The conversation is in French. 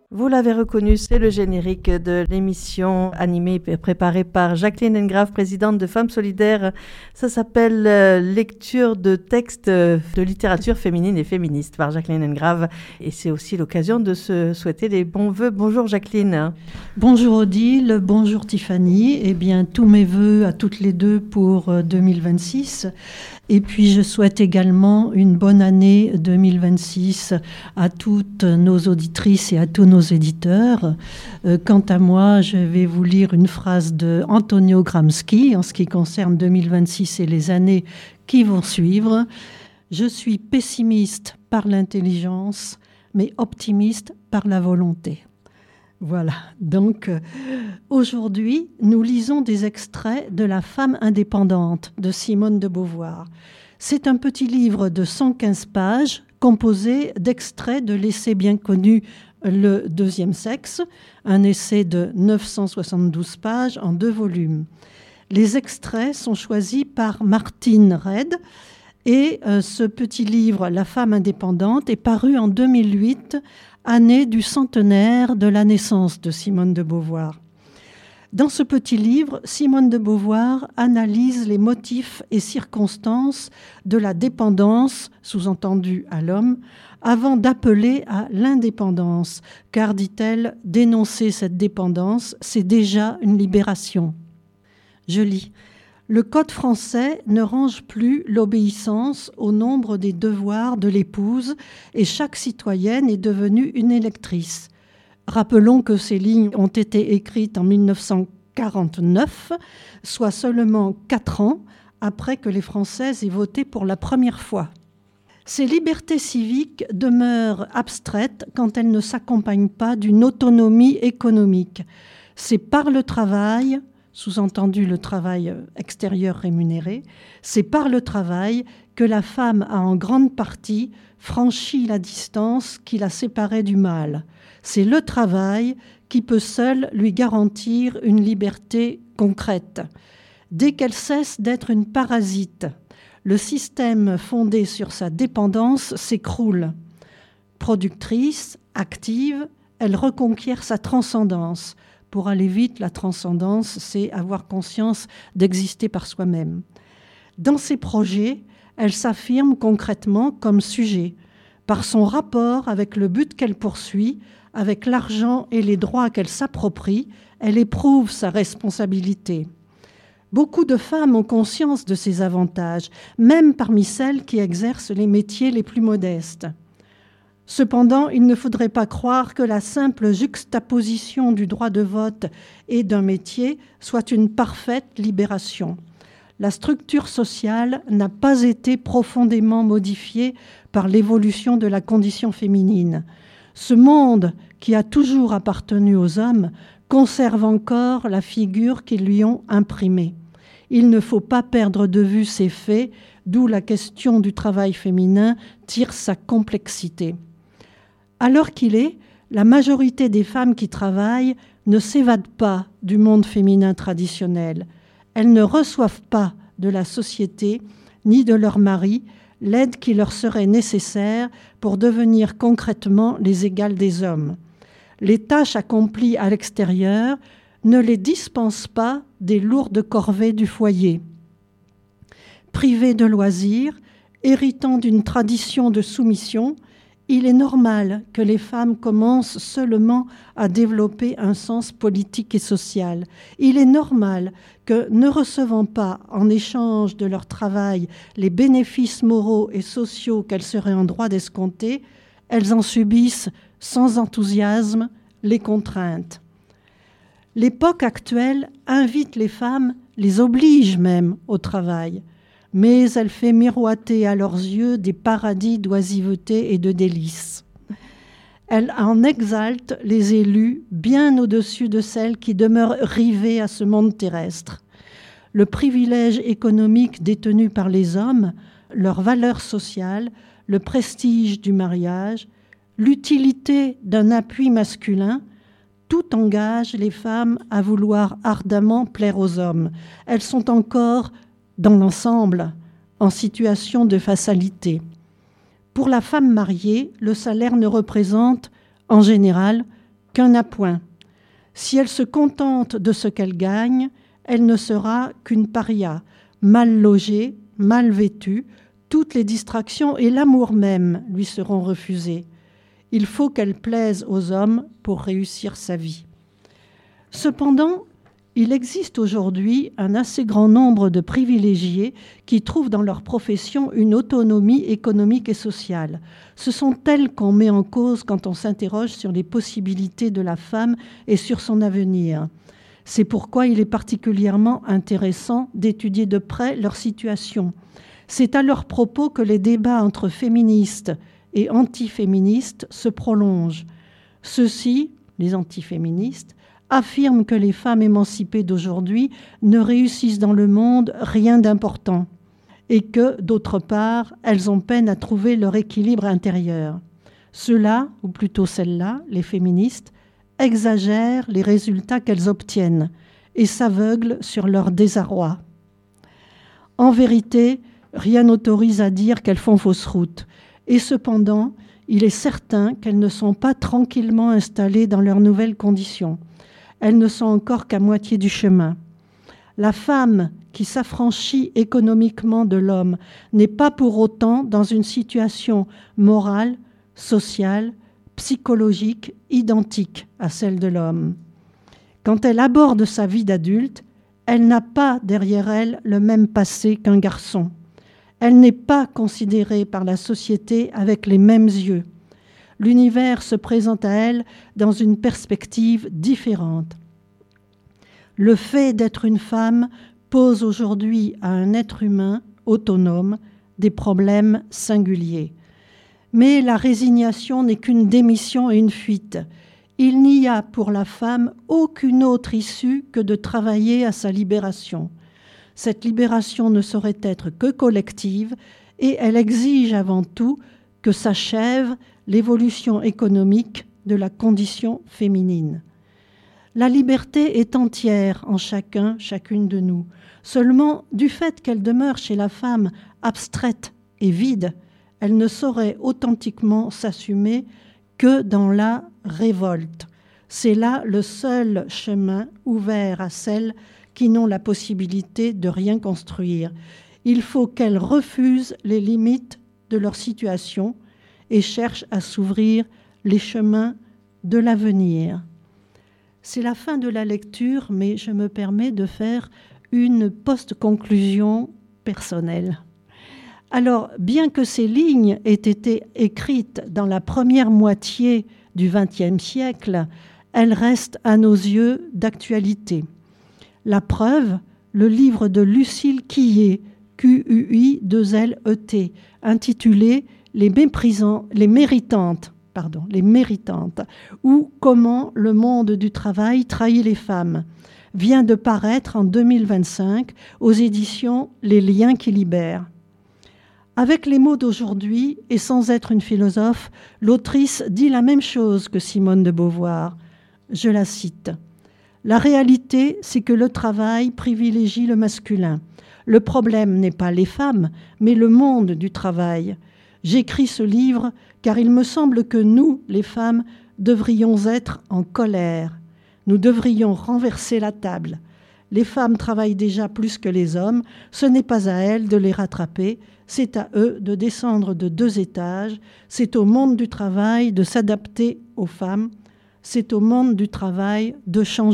Vous l'avez reconnu, c'est le générique de l'émission animée et préparée par Jacqueline Engrave, présidente de Femmes Solidaires. Ça s'appelle Lecture de textes de littérature féminine et féministe par Jacqueline Engrave. Et c'est aussi l'occasion de se souhaiter des bons vœux. Bonjour Jacqueline. Bonjour Odile, bonjour Tiffany. Eh bien, tous mes vœux à toutes les deux pour 2026. Et puis, je souhaite également une bonne année 2026 à toutes nos auditrices et à tous nos éditeurs. Quant à moi, je vais vous lire une phrase de Antonio Gramsci en ce qui concerne 2026 et les années qui vont suivre. Je suis pessimiste par l'intelligence, mais optimiste par la volonté. Voilà, donc aujourd'hui, nous lisons des extraits de La femme indépendante de Simone de Beauvoir. C'est un petit livre de 115 pages composé d'extraits de l'essai bien connu Le deuxième sexe, un essai de 972 pages en 2 volumes. Les extraits sont choisis par Martine Reid et ce petit livre, La femme indépendante, est paru en 2008, année du centenaire de la naissance de Simone de Beauvoir. Dans ce petit livre, Simone de Beauvoir analyse les motifs et circonstances de la dépendance, sous-entendue à l'homme, avant d'appeler à l'indépendance, car, dit-elle, dénoncer cette dépendance, c'est déjà une libération. Je lis. Le Code français ne range plus l'obéissance au nombre des devoirs de l'épouse et chaque citoyenne est devenue une électrice. Rappelons que ces lignes ont été écrites en 1949, soit seulement 4 ans après que les Françaises aient voté pour la première fois. Ces libertés civiques demeurent abstraites quand elles ne s'accompagnent pas d'une autonomie économique. C'est par le travail, sous-entendu le travail extérieur rémunéré, c'est par le travail que la femme a en grande partie franchi la distance qui la séparait du mâle. C'est le travail qui peut seul lui garantir une liberté concrète. Dès qu'elle cesse d'être une parasite, le système fondé sur sa dépendance s'écroule. Productrice, active, elle reconquiert sa transcendance. Pour aller vite, la transcendance, c'est avoir conscience d'exister par soi-même. Dans ses projets, elle s'affirme concrètement comme sujet, par son rapport avec le but qu'elle poursuit, avec l'argent et les droits qu'elle s'approprie, elle éprouve sa responsabilité. Beaucoup de femmes ont conscience de ces avantages, même parmi celles qui exercent les métiers les plus modestes. Cependant, il ne faudrait pas croire que la simple juxtaposition du droit de vote et d'un métier soit une parfaite libération. La structure sociale n'a pas été profondément modifiée par l'évolution de la condition féminine. Ce monde qui a toujours appartenu aux hommes conserve encore la figure qu'ils lui ont imprimée. Il ne faut pas perdre de vue ces faits, d'où la question du travail féminin tire sa complexité. Alors qu'il est, la majorité des femmes qui travaillent ne s'évadent pas du monde féminin traditionnel. Elles ne reçoivent pas de la société ni de leur mari l'aide qui leur serait nécessaire pour devenir concrètement les égales des hommes. Les tâches accomplies à l'extérieur ne les dispensent pas des lourdes corvées du foyer. Privées de loisirs, héritant d'une tradition de soumission, il est normal que les femmes commencent seulement à développer un sens politique et social. Il est normal que, ne recevant pas en échange de leur travail les bénéfices moraux et sociaux qu'elles seraient en droit d'escompter, elles en subissent sans enthousiasme les contraintes. L'époque actuelle invite les femmes, les oblige même au travail. Mais elle fait miroiter à leurs yeux des paradis d'oisiveté et de délices. Elle en exalte les élus bien au-dessus de celles qui demeurent rivées à ce monde terrestre. Le privilège économique détenu par les hommes, leur valeur sociale, le prestige du mariage, l'utilité d'un appui masculin, tout engage les femmes à vouloir ardemment plaire aux hommes. Elles sont encore dans l'ensemble, en situation de vassalité. Pour la femme mariée, le salaire ne représente, en général, qu'un appoint. Si elle se contente de ce qu'elle gagne, elle ne sera qu'une paria, mal logée, mal vêtue, toutes les distractions et l'amour même lui seront refusés. Il faut qu'elle plaise aux hommes pour réussir sa vie. Cependant, il existe aujourd'hui un assez grand nombre de privilégiés qui trouvent dans leur profession une autonomie économique et sociale. Ce sont elles qu'on met en cause quand on s'interroge sur les possibilités de la femme et sur son avenir. C'est pourquoi il est particulièrement intéressant d'étudier de près leur situation. C'est à leur propos que les débats entre féministes et antiféministes se prolongent. Ceux-ci, les antiféministes, affirment que les femmes émancipées d'aujourd'hui ne réussissent dans le monde rien d'important et que, d'autre part, elles ont peine à trouver leur équilibre intérieur. Ceux-là, ou plutôt celles-là, les féministes, exagèrent les résultats qu'elles obtiennent et s'aveuglent sur leur désarroi. En vérité, rien n'autorise à dire qu'elles font fausse route. Et cependant, il est certain qu'elles ne sont pas tranquillement installées dans leurs nouvelles conditions. Elles ne sont encore qu'à moitié du chemin. La femme qui s'affranchit économiquement de l'homme n'est pas pour autant dans une situation morale, sociale, psychologique identique à celle de l'homme. Quand elle aborde sa vie d'adulte, elle n'a pas derrière elle le même passé qu'un garçon. Elle n'est pas considérée par la société avec les mêmes yeux. L'univers se présente à elle dans une perspective différente. Le fait d'être une femme pose aujourd'hui à un être humain autonome des problèmes singuliers. Mais la résignation n'est qu'une démission et une fuite. Il n'y a pour la femme aucune autre issue que de travailler à sa libération. Cette libération ne saurait être que collective et elle exige avant tout que s'achève l'évolution économique de la condition féminine. La liberté est entière en chacun, chacune de nous. Seulement, du fait qu'elle demeure chez la femme abstraite et vide, elle ne saurait authentiquement s'assumer que dans la révolte. C'est là le seul chemin ouvert à celles qui n'ont la possibilité de rien construire. Il faut qu'elles refusent les limites de leur situation et cherchent à s'ouvrir les chemins de l'avenir. C'est la fin de la lecture, mais je me permets de faire une post-conclusion personnelle. Alors, bien que ces lignes aient été écrites dans la première moitié du XXe siècle, elles restent à nos yeux d'actualité. La preuve, le livre de Lucile Quillet, Q-U-I-2-L-E-T, intitulé Les méritantes, ou Comment le monde du travail trahit les femmes, vient de paraître en 2025 aux éditions Les Liens qui libèrent. Avec les mots d'aujourd'hui, et sans être une philosophe, l'autrice dit la même chose que Simone de Beauvoir. Je la cite. « La réalité, c'est que le travail privilégie le masculin. Le problème n'est pas les femmes, mais le monde du travail. J'écris ce livre car il me semble que nous, les femmes, devrions être en colère. Nous devrions renverser la table. Les femmes travaillent déjà plus que les hommes, ce n'est pas à elles de les rattraper, c'est à eux de descendre de 2 étages, c'est au monde du travail de s'adapter aux femmes, c'est au monde du travail de changer. »